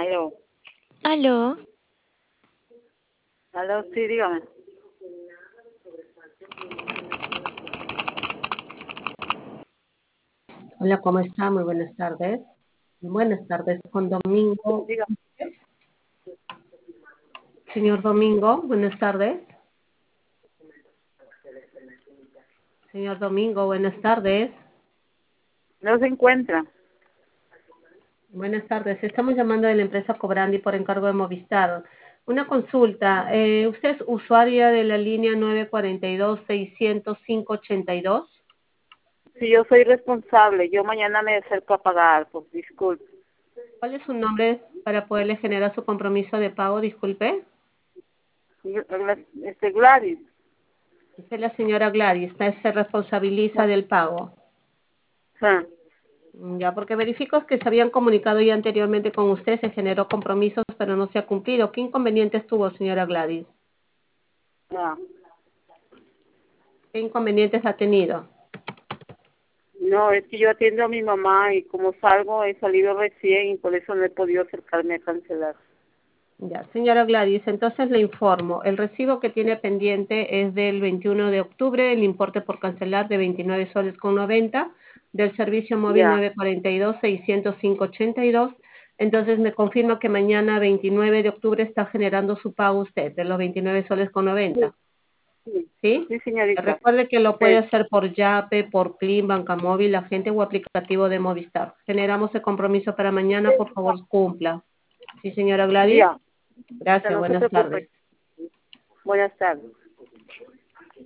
Aló, Aló, aló, sí, dígame. Hola, ¿cómo está? Muy buenas tardes. Buenas tardes, con Domingo. Dígame. Señor Domingo, buenas tardes. Señor Domingo, buenas tardes. No se encuentra. Buenas tardes. Estamos llamando de la empresa Cobrandi por encargo de Movistar. Una consulta. ¿Usted es usuaria de la línea 942-600-582? Si yo soy responsable, yo mañana me acerco a pagar, pues disculpe. ¿Cuál es su nombre para poderle generar su compromiso de pago? Disculpe. Gladys. Dice la señora Gladys, esta se responsabiliza del pago. Ah, Ya, porque verifico que se habían comunicado ya anteriormente con usted, se generó compromisos, pero no se ha cumplido. ¿Qué inconvenientes tuvo, señora Gladys? ah. ¿Qué inconvenientes ha tenido? No, es que yo atiendo a mi mamá y como salgo, he salido recién y por eso no he podido acercarme a cancelar. Ya, señora Gladys, entonces le informo. El recibo que tiene pendiente es del 21 de octubre, el importe por cancelar de 29 soles con 90, del servicio móvil Ya, 942-600-582. Entonces me confirma que mañana 29 de octubre está generando su pago usted, de los 29 soles con sí, 90. sí, ¿Sí? sí, señorita. Recuerde que lo puede Sí, hacer por Yape, por Plin, Banca Móvil, agente o aplicativo de Movistar. Generamos el compromiso para mañana, por favor, cumpla. ¿Sí, señora Gladys? ya, Gracias, no se buenas preocupe. tardes. Buenas tardes.